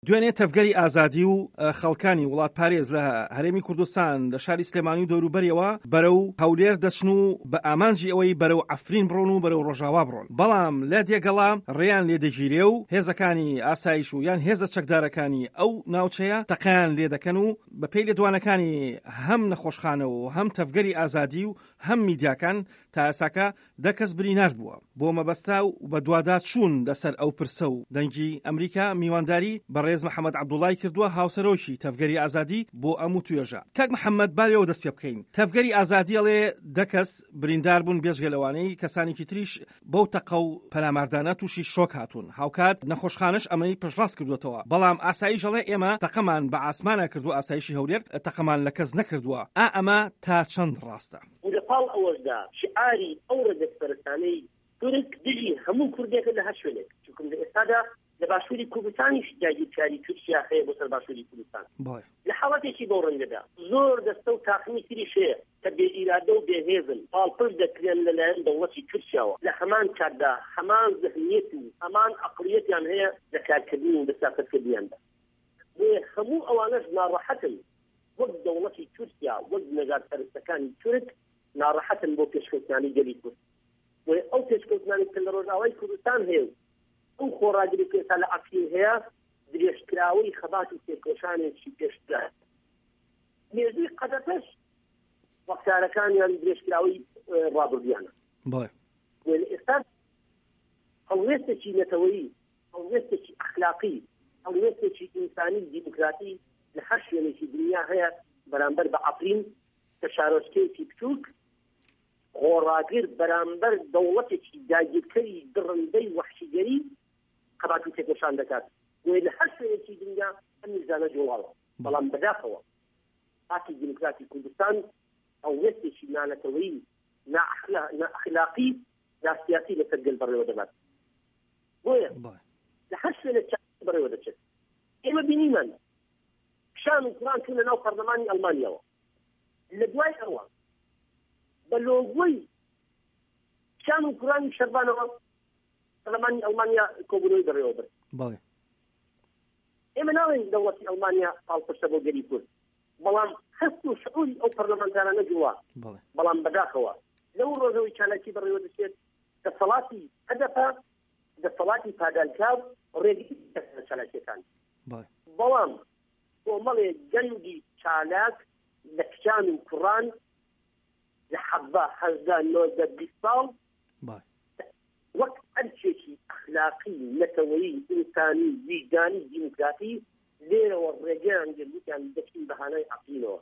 دوێنێ تەفگەری ئازادی و خەڵکانی وڵات پارێز لە هەرێمی کوردستان لە شاری سلێمانی و دەوروبەریەوە بەرەو هەولێر دەچن و بە ئامانجی ئەوەی بەرەو عەفرین بڕۆن و بەرەو ڕۆژاوا بڕۆن، بەڵام لە دێگەڵا ڕێیان لێدەگیرێ و هێزەکانی ئاسایش و یان هێزە چەکدارەکانی ئەو ناوچەیە تەقەیان لێ دەکەن و بە پێی لێدوانەکانی هەم نەخۆشخانەوە و هەم تەفگەری ئازادی و هەم میدیاکان تا ئێساکە 10 کەس بریندار بووە بۆ مەبەستا و بە دووادا چوون لەسەر ئەو پرسە و دەنگی ئەمریکا میوانداری بەڕێز محەممەد عەبدوڵڵای کردووە هاوسەرۆکی تەفگەری ئازادی بۆ ئەموو توێژە. کاک محەممەد بارەوە دەست پێ بکەین. تەفگەری ئازادی ئەڵێ 10 کەس بریندار بوون بێژگەلەوانەی کەسانێکی تریش بەو تەقە و پەلاماردانە تووشی شۆک هاتوون. هاوکات نەخۆشخانەش ئەمەی پشتڕاست کردوێتەوە، بەڵام ئاسایش ئەڵێ ئێمە تەقەمان بە ئاسمانە کردو، ئاسایشی هەولێر تەقەمان لە کەس نەکردووە. ئەمە تا چەند ڕاستە؟ لەپاڵ ئەوەشدا شعاری ئەو ڕێگەسپەرستانەی تورک دژی هەموو کوردێکە لە هەر شوێنێک چونکە لە ئێستادا لە باشووری کوردستانیش جاگیرکاری تورکیا هەیە بۆ سەر باشووری کوردستان. لە حاڵەتێکی بەو ڕەنگەدا زۆر دەستە و تاقمی تریش هەیە کە بێئیرادە و بێهێزن پاڵپشت دەکرێن لەلایەن دەوڵەتی تورکیاوە. لە هەمان کاتدا هەمان ذهنیەت و هەمان عەقڵیەتیان هەیە لە کارکردن و لە سیاسەتکردنیاندا. بۆیە هەموو ئەوانەش ناڕەحەتن وەک دەوڵەتی تورکیا وەک نەژادپەرستەکانی تورک ناڕەحەتن بۆ پێشکەوتنانی گەلی کورد. بۆیە ئەو پێشکەوتنانی کە لە ڕۆژاوای کوردستان هەیە ئەو خۆڕاگری پێسا لە عەفرین هەیە درێژکراوەی خەبات و تێکۆشانێکی پێشترا مێژووی قەدەپەش وەختارەکانیان درێژکراوەی ڕابردیانە. لە ئێستا هەڵوێستێکی نەتەوەیی، هەڵوێستێکی ئەخلاقی، هەڵوێستێکی ئینسانی دیموکراتی لە هەر شوێنێکی دنیا هەیە بەرامبەر بە عەفرین کە شارۆچکەیەکی بچووک خۆڕاگر بەرامبەر دەوڵەتێکی داگیرکەری دڕندەی وەحشیگەری قەبات و تێکۆشان دەکات. وێ لە هەر شوێنێکی دنیا ئەم میزانە جوڵاوە، بەڵام بەداخەوە پارتی دیموکراتی کوردستان هەڵوێستێکی نانەتەوەیی نائەخلاقی ناسیاسی لەسەر گەل بەڕێوە دەبات. بۆیە لە هەر شوێنێک بەڕێوە دەچێت. ئێمە بینیمان شان و کوڕان چوونە ناو پەرلەمانی ئەڵمانیاوە، لە دوای ئەوە بە لۆگۆی شان و کوڕانی شەربانەوە پەرلەمانی ئەڵمانیا کۆبوونەوەی بەڕێوە برد. ئێمە ناڵێن دەوڵەتی ئەڵمانیا پاڵپشتە بۆ گەلی کورد، بەڵام هەست و شعوری ئەو پەرلەمانتارانە جووە، بەڵام بەداخەوە لەو ڕۆژەوەی چالاکی بەڕێوە دەچێت دەسەڵاتی هەدەفە دەسەڵاتی پادانکار ڕێگی چالاکیەکان. بەڵام کۆمەڵێ گەنگی چالاک لە کچان و کوڕان لە حەبە 1920 ساڵ وەک ئەرچێکی ئەخلاقی نەتەوەیی ئینسانی ویجدانی دیموکراتی لێرەوە ڕێگەیان گرتیان دەچین بەهانەی عەفرینەوە.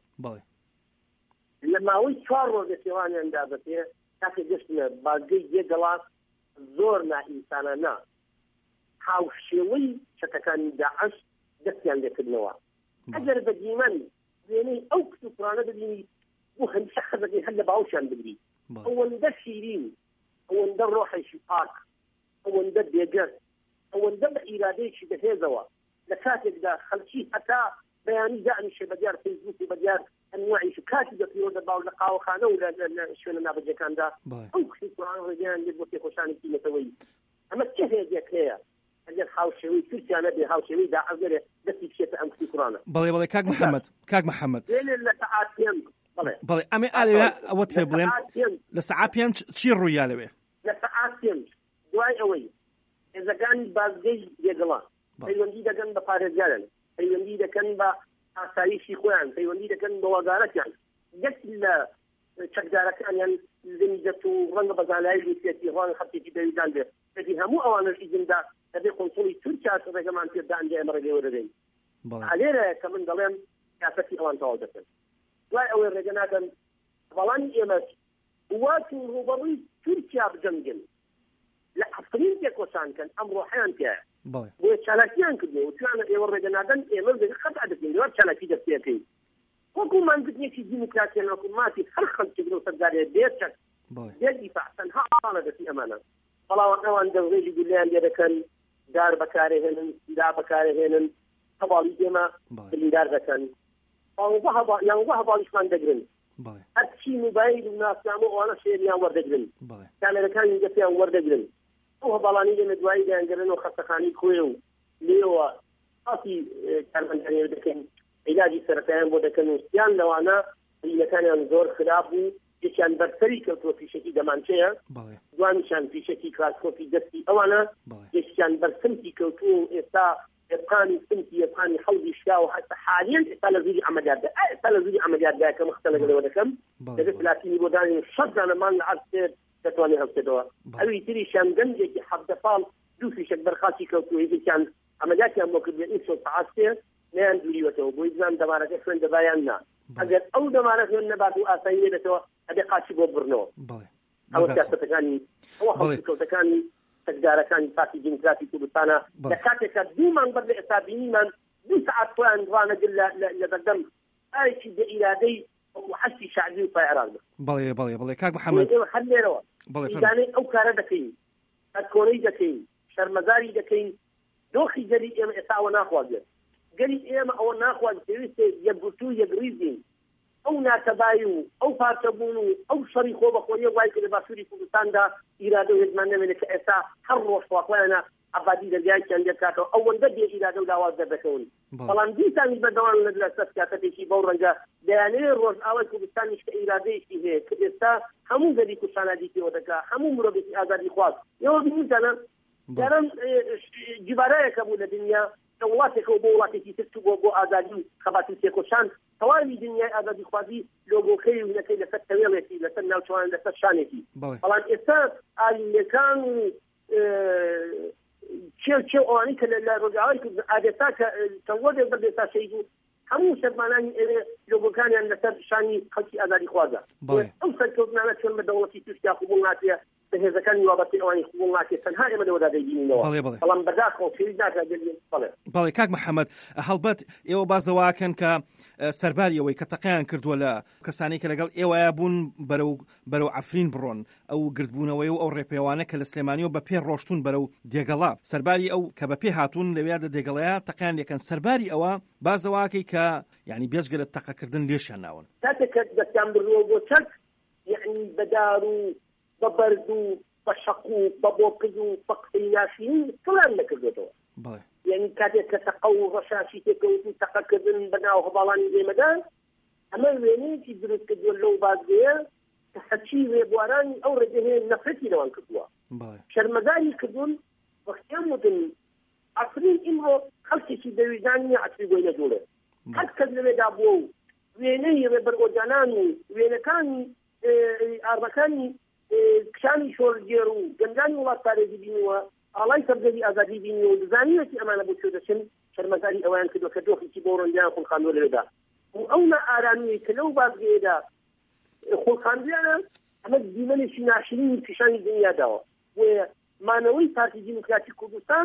لە ماوەی 4 ڕۆژە پێوانیاندا بەپێ کاتێک گەشتنە بازگەی دێگەڵا زۆر نائینسانانە هاوشێوەی چەکەکانی داعش دەستیان لێکردنەوە. ئەگەر بە دیمەن وێنەی ئەو کچ و کوڕانە ببینی بۆ هەمیشە حەزەکەی هەر لە باوشیان بگری، ئەوەندە شیرین، ئەوەندە ڕۆحێکی پاک، ئەوەندە بێگەر، ئەوەندە بە ئیرادەیەکی بەهێزەوە لە کاتێکدا خەڵکی هەتا بەیانی دانیشێ بەدیار فەیسبووک و بەدیار ئەنواعیش کاتی دەپیەوە دەباو لە قاوەخانە و لە شوێنە نابەجەکاندا ئەو کچ و کوڕان ڕێگەیان لێت بۆ تێکۆشانێکی نەتەوەیی. ئەمە چه هێزێک هەیە ئەگەر هاوشێوەی تورکیا نەبێ هاوشێوەی داعەگەرێ دەستی بچێتە ئەم کچ و کوڕانە. بەڵێ کاک محەممەد لە سەعاتێن بەڵێ ئەمێ ئالەوێ ئەوەت پێ بڵێن لە سەعات پێنج چی ڕوویا لەوێ؟ لە سەعات پێنج دوای ئەوەی هێزەکانی بازگەی دێگەڵا پەیوەندی دەکەن بە پارێزگارن، پەیوەندی دەکەن بە ئاسایشی خۆیان، پەیوەندی دەکەن بە وەزارەتیان، یەک لە چەکدارەکانیان لەمیزەت و ڕەنگە بەزانایی روسیەتی ڕەنگە خەڵکێکی دەویدان بێت بەدی هەموو ئەوانەش ئیزندا دەبێ قۆنسڵی تورکیا ڕێگەمان پێدا ئەنجا ئێمە ڕێگەوە دەدەین. لێرە کە من دەڵێم سیاسەتی ئەوان تەواو دەکەن. دوای ئەوەی ڕێگە نادەن بەڵانی ئێمە وات و ڕوبەڕووی تورکیا بجەنگن لە عەفرین تێکۆشانکەن ئەمڕۆ حەیان تایە بۆیە چالاکیان کردووە و توانە ئێوە ڕێگە نادەن ئێمە خەتع دەکەین دوار چالاکی دەستپێکەین وەکو مانگرتنێکی دیموکراتیە لە حکوماتی هەر خەڵکی بنەوە سەردارێ بێچەک بێدیفاع تەنها ئەوانە دەستی ئەمانە. بەڵام ئەوان دەوڕێژی گولیان لێ دەکەن، دار بەکارهێنن، سیلا بەکارهێنن، هەواڵی ئێمە بریندار دەکەن، یانزە هەواڵیشمان دەگرن، هەرچی موبایل و ناسنامە ئەوانە شێریان وەردەگرن، کامێرەکانی دەستیان وەردەگرن، ئەو هەواڵانی لێمە دوایی دەیانگەرن و خەستەخانەی کوێ و لێوە خاصی کارمەندانی دەکەن عیلاجی سەرەتاییان بۆ دەکەن و یان لەوانە بریینەکانیان زۆر خراپ و یەکیان بەرسەری کەوتووە پیشەکی دەمانچەیە دوانیشان پیشەکی کلاسکۆپی دەستی ئەوانە یەکیان بەرسمتی کەوتووە و ئێستا ئێقانی سمتی ئێقانی حەوزی شا و حتا حالیان ئێستا لە زوری عەمەلیاتدا ئێستا لە زوری عەمەلیاتدا کە مختە لەگەڵەوە دەکەم دەبێت پلاتینی بۆ دانی 6 دانەمان لە عەرز دەتوانێت هەڵبکەوە ئەوی تریشان گەنجێکی 7 ساڵ دوو فیشەک بەرخاسی کەوتووە یەکێکیان عەمەلیاتیان بۆ کردوێت ئین ساعات نیان دووریوەتەوە بۆی بزان دەمارەکە خوێن دەبایان نا ئەگەر ئەو دەمارە خوێن نەبات و ئاسایی دێتەوە ئەبێ قاچی بۆ بڕنەوە ئەوە سیاسەتەکانی ئەوە هەڵبکەوتەکانی سەکدارەکانی پارتی دیموکراتی کوردستانە لە کاتێکە 2 مانگ بەر لە ئێستا بینیمان 2 ساعات خۆیان ڕانەگر لە بەردەم ئاوێکی بەئیرادەی حەشتی شعبی و پای عێراق بەڵێ کاک محەممەد هەر لێرەوە ئیدانەی ئەو کارە دەکەین کۆرەی دەکەین شەرمەزاری دەکەین دۆخی گەری ئێمە ئێستاوە ناخوازێت گەری ئێمە ئەوە ناخواز پێویستێ یەکگوتو یەکریزین ئەو ناتەبایی و ئەو پارچەبوون و ئەو شەڕی خۆ بەخۆیە وای کە لە باشووری کوردستاندا ئیرادە و هێزمان نەمێنێت کە ئێستا هەر ڕۆژ خواخوایانە ئابادی دەرگایکیان دەکاتەوە ئەوەندە بێ ئیرادە و لاواز دەردەکەون بەڵام دیسانی بەردەوام لە سیاسەتێکی بەو ڕەنگە دەیانەیە ڕۆژ ئاوای کوردستانیش کە ئیرادەیەکی هەیە کە ئێستا هەموو گەری کوردستانە دیتەوە دەکات هەموو مرۆڤێکی ئازادی خواست ئێوە بینیتانە دارن جیبارەیەکە بوو لە دنیا وڵاتێکەوە بۆ وڵاتێکی تر بۆ ئازادی و خەباتی سێکۆشان تەواوی دنیای ئازادی خوازی لۆگۆکەی و نەکەی لەسەر تەوێڵێکی لەسەر ناوچوان لەسەر شانێکی بەڵام ئێستا ئالینەکان و چێو ئەوانی کە لە ڕۆژاوای ئادێستا کە چەندوەدێک بەردێستا شەید و هەموو شەرمانانی ئێوێ لۆگۆکانیان لەسەر شانی خەڵکی ئازادی خوازە ئەو سەرکەوتنانە چۆن بە دەوڵەتی تورکیا قبوڵ ناکرێ بەهێزەکانی وابەتی ئەوانی قبوڵ ناکرێ تەنها ئێمە لەوەدا دەیبینینەوە بەڵام بەداخەوە فێری ناکات بەڵێ کاک محەممەد هەڵبەت ئێوە بازەواکەن کە سەرباری ئەوەی کە تەقیان کردووە لە کەسانی کە لەگەڵ ئێوەیە بوون بەرەو عەفرین بڕۆن ئەو گردبوونەوەی و ئەو ڕێپێوانە کە لە سلێمانیەوە بە پێ ڕۆشتون بەرەو دێگەڵا سەرباری ئەو کە بە پێ هاتوون لەوێدا دێگەڵەیە تەقیان لێکەن سەرباری ئەوە بازەواکەی کە یعنی بێجگە لە تەقەکردن لێشیان ناون کاتێکە دەستیان بڕوە بۆ چەک یعنی بەدار و بە بەرد و بە شەق و بە بۆقز و بە قسەی ناشرین کڵیان نەکردێتەوە یعنی کاتێک کە تەقە و ڕەشاشی تێکەوت و تەقەکردن بەناو هەواڵانی ئێمەدا ئەمە وێنەیەکی دروست کردووە لەو بازگەیە کە هەرچی ڕێبوارانی ئەو ڕێگەهەیە نەفرەتی لەوان کردووە شەرمەزاری کردوون وەختیان وتن عەفرین ئیمڕۆ خەڵکێکی دەویدانی عەفری بۆی نەجوڵێ هەر کەس لەوێدا بووە و وێنەی ڕێبەرئۆجانان و وێنەکانی ئارمەکانی کشانی شۆرگێر و گەنجانی وڵات پارێزی بینەوە ئاڵای سەرگەری ئازادی بینەوە دزانیوەتی ئەمانە بۆ چۆ دەچن شەرمەزاری ئەویان کردووە کە دۆخێکی بۆ ڕۆنجیان خۆڵخاندووە لەوێدا و ئەو نائارامەیە کە لەو بازگەیەدا خۆڵخاندویانە ئەمە دیمەنێکی ناشرینی پیشانی دنیاداوە بۆیە مانەوەی پارتی دیموکراتی کوردستان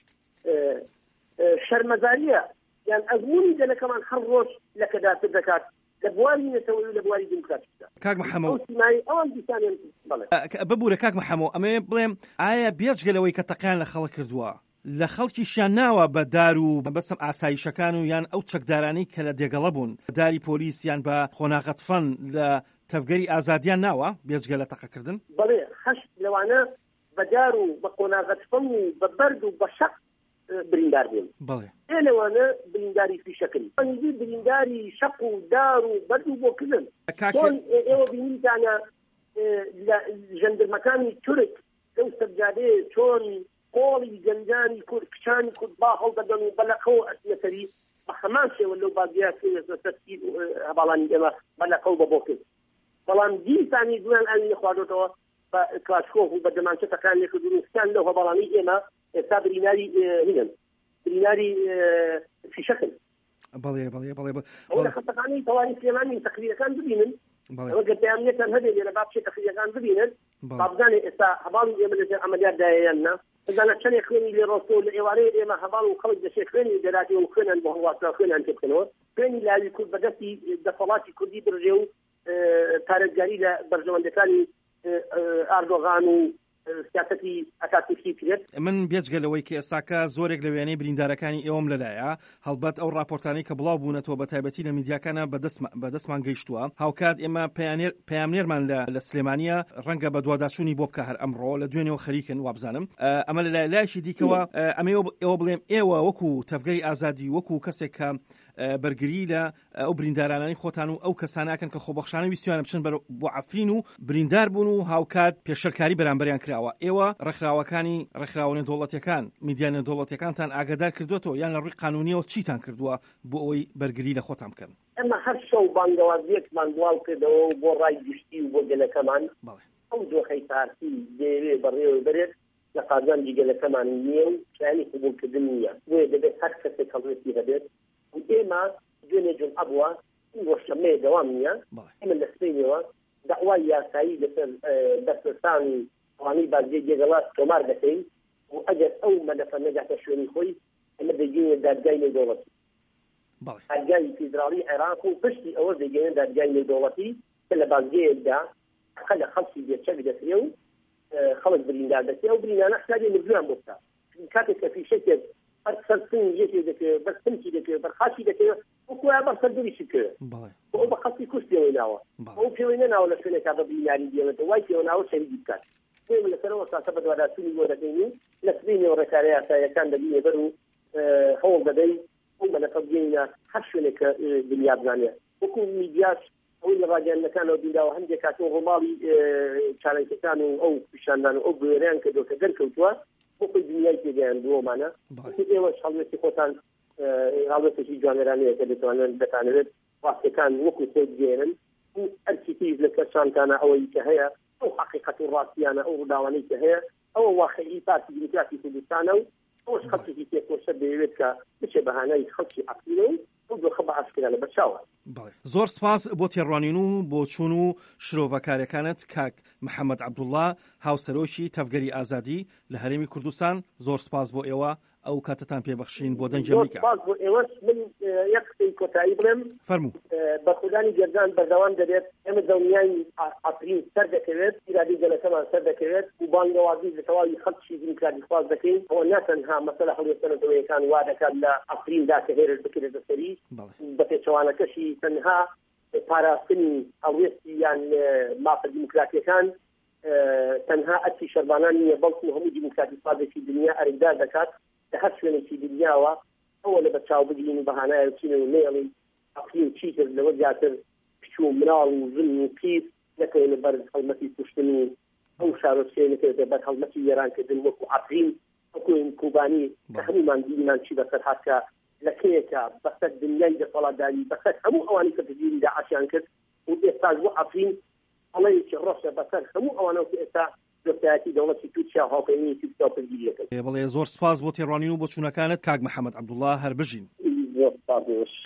شەرمەزاریە یان ئەزموونی گەلەکەمان هەر ڕۆژ لەکەداتر دەکات لە بواری نەتەوەی و لە بواری دیموکراتیکدا کاک محەممەد ئەوان دیسانیان ببوورە کاک محەممەد ئەمێ بڵێم ئایا بێجگەلەوەی کە تەقیان لە خەڵک کردووە لە خەڵکیشیان ناوە بە دار و بەسم ئاسایشەکان و یان ئەو چەکدارانی کە لە دێگەڵە بوون داری پۆلیس یان بە خۆناغەتفەن لە تەفگەری ئازادیان ناوە بێجگە لە تەقەکردن بەڵێ خەشت لەوانە بە دار و بە خۆناغەتفەن و بە بەرد و بە شەق بریندار بوون لەوانە برینداری فیشەکەن ئەنجی برینداری شەق و دار و بەرد و بۆکردن چۆن ئێوە بینیتانە لە ژەندەرمەکانی تورک لەو سەرجادەیە چۆن قۆڵی گەنجانی کورد کچانی کورد با هەڵدەدەن و بەلەقەوە ئەسنەتەری بە هەمان شێوە لەو بازیە سەرسی هەواڵانی ئێمە بەلەقەو بەبۆکرد بەڵام دیسانی دویان ئاوی خواردۆتەوە بە کلاشکۆف و بە دەمانچەتەکان لێکردنستان لەو هەواڵانی ئێمە ئێستا بریناری هینن بریناری فیشەکەن بەڵێ خەتەکانی تەوانی سلێمانی تەقریرەکان ببینن ئەوە گەردەیانەکان هەبێت لێرە بابچێ تەقریرەکان ببینن بابزانێ ئێستا هەواڵی ئێمە لەژێر ئەمەلیاتدایەیاننا بزانە چەندێک خوێنی لێ ڕۆستۆ لە ئێوارەیە ئێمە هەواڵ و خەڵک دەشێ خوێنی دەراتی و خوێنان بۆ هەڵواسا خوێنان تێ بکەنەوە خوێنی لاوی کورد بەدەستی دەسەڵاتی کوردی برژێ و پارێزگاری لە بەرژەوەندەکانی ئاردۆغان و سیاسەتی ئەتاتورکی کرێت. من بێجگەلەوەی کە ئێستاکە زۆرێک لە وێنەی بریندارەکانی ئێوەم لەلایە هەڵبەت ئەو راپۆرتانەی کە بڵاو بوونەتەوە بە تایبەتی لە میدیاکانە بەدەستمان گەیشتووە. هاوکات ئێمە پەیامنێرمان لە سلێمانیە ڕەنگە بە دوواداچوونی بۆ بکە هەر ئەمڕۆ لە دوێنێەوە خەریکن وابزانم. ئەمە لە لایەکی دیکەوە ئەمە ئێوە بڵێم ئێوە وەکو تەفگەری ئازادی وەکو کەسێک کە بەرگری لە ئەو بریندارانانی خۆتان و ئەو کەساناکەن کە خۆبەخشانە ویستیانە بچن بۆ عەفرین و بریندار بوون و هاوکات پێشەرکاری بەرامبەریان کراوە. ئێوە ڕێکخراوەکانی ڕێکخراوە دەوڵەتیەکان میدیا نێودەوڵەتیەکانتان ئاگادار کردوێتەوە یان لە ڕووی قانونیەوە چیتان کردووە بۆ ئەوەی بەرگری لە خۆتان بکەن؟ ئەمە هەر شەو بانگەوازیەکمان بڵاو کردەوە بۆ ڕای گشتی و بۆ گەلەکەمان. ئەو دۆخەی پارتی دەیەوێ بەڕێوە بێت لە قازانجی گەلەکەمان نییە و شایانی قبولکردن نییە. بۆیە دەبێت هەر کەسێک هەڵوێتی هەبێت و ئێمە دوێنێ جمعە بووە ڕۆژشەممەیە دەوام نییە. ئێمە لە سپینەوە داوای یاسایی لەسەر دەسترسانی ئەوانەی بازگەی جێگەڵات تۆمار دەکەین و ئەگەر ئەو مەلەفە نەگاتە شوێنی خۆی ئەمە دەگەینە دادگای نێودەوڵەتی، دادگای فیدراڵی عێراق و پشتی ئەوە دەگەینە دادگای نێودەوڵەتی کە لە بازگەیەکدا لە خەڵکی بێچەک دەکرێ و خەڵک بریندار دەکرێ و بریندانە حسابی مردویان بۆ بکات. کاتێک کە فیشەکێک هەر سەرسن یەکێ دەکرێت بەرسمکی دەکرێت بەرخاشی دەکرێت وەکوە بە سەردەویشی کرد ئەو بە خەڵکی کوشت پێوەی ناوە ئەو پێوەی نەناوە لە شوێنێکا بە برینداری دێڵێتەوە وای پێوە ناوە شەریکی بکات. پێوە لەسەرەوە ساسە بە دوواداچوونی بۆ دەکەین و لە سبینەوە ڕێکارە یاساییەکان دەبینێ بەر و هەوڵ دەدەی ئەو مەلەفە بگەینە هەر شوێنێکە دنیا بزانێت. وەکو میدیاش ئەوەی لە ڕاگەیاندنەکانەوە بینداوە هەندێک کاتەوە ڕۆماڵی چالەنجەکان و ئەو پیشاندان و ئەو گوێرەیان کردووە کە دەرکەوتووە بۆ خۆی دنیای تێگەیاندووەمانە. ئێوە هەڵوێستی خۆتان هەڵوێستێکی جوانێرانەیە کە دەتوانێت ڕاستیەکان وەکو خۆ بگێنن و هەرچی تیژ لە کەسانتانە ئەوەی کە هەیە ئەو حەقیقەت و ڕاستیانە ئەو ڕووداوانەی کە هەیە ئەوە واقعی پارتی دیموکراسی کوردستانە و ئەوش خەڵکی تێکۆشە دەیەوێت کە بچێ بەهانەی خەڵکی عەقیلە و دۆخە بە ئاشکرا لە بەرچاوە. زۆر سپاس بۆ تێڕوانین و بۆ چوون و شرۆڤەکاریەکانت کاک محەممەد عەبدوڵڵا هاوسەرۆکی تەفگەری ئازادی لە هەرێمی کوردستان. زۆر سپاس بۆ ئێوە ئەو کاتتان پێبەخشین بۆ دەنجی ئەمریکا. سپاس بۆ ئێوە. من یەک قسەی کۆتایی بڵێم فەرموو. بە خودانی گەردان بەردەوام دەبێت ئێمە دڵنیای عەفرین سەر دەکەوێت ئیرادی گەلەکەمان سەر دەکەوێت و بانگەوازی لە تەواوی خەڵکی دیموکراتی خواز دەکەین. ئەوە ناتەنها مەسەلە هەڵوێستنەوەیەکان وا دەکات لە عەفریندا کە هێرش بکرێتە سەری بە پێچەوانەکەشی تەنها پاراستنی هەڵوێستی یان مافە دیموکراتیەکان تەنها ئەرکی شەربانان نییە بەڵکو هەموو دیموکراتی خوازێکی دنیا ئەرێکدار دەکات لە هەر شوێنێکی دنیاوە ئەوە لە بەرچاو بگرین و بەهانایە بچینە و نێڵی عەفرین چی کرد لەوە زیاتر کچ و مناڵ و ژن و پیر نەکەوێنە بەر هەڵمەتی کوشتن و ئەو شارۆچکەیە نەکەوێتە بەر هەڵمەتی وێرانکردن وەکو عەفرین وەکو کوبانی کە هەمومان بینیمان چی بەسەر هاتکە لەکەیەکە بەسەر دنیای دەسەڵاتداری بەسەر هەموو ئەوانی کە پزیری داعشیان کرد و ئێستا بۆ عەفرین ئەڵەیەکی ڕۆشە بەسەر هەموو ئەوانەوە کە ئێستا دۆخایەتی دەوڵەتی تورکیا هاوپەیمانی تورکیا پزیریەکە. بەڵێ زۆر سپاس بۆ تێڕوانین و بۆ چوونەکانت کاک محەممەد عەبدوڵڵا هەر بژین. زۆر سپاس.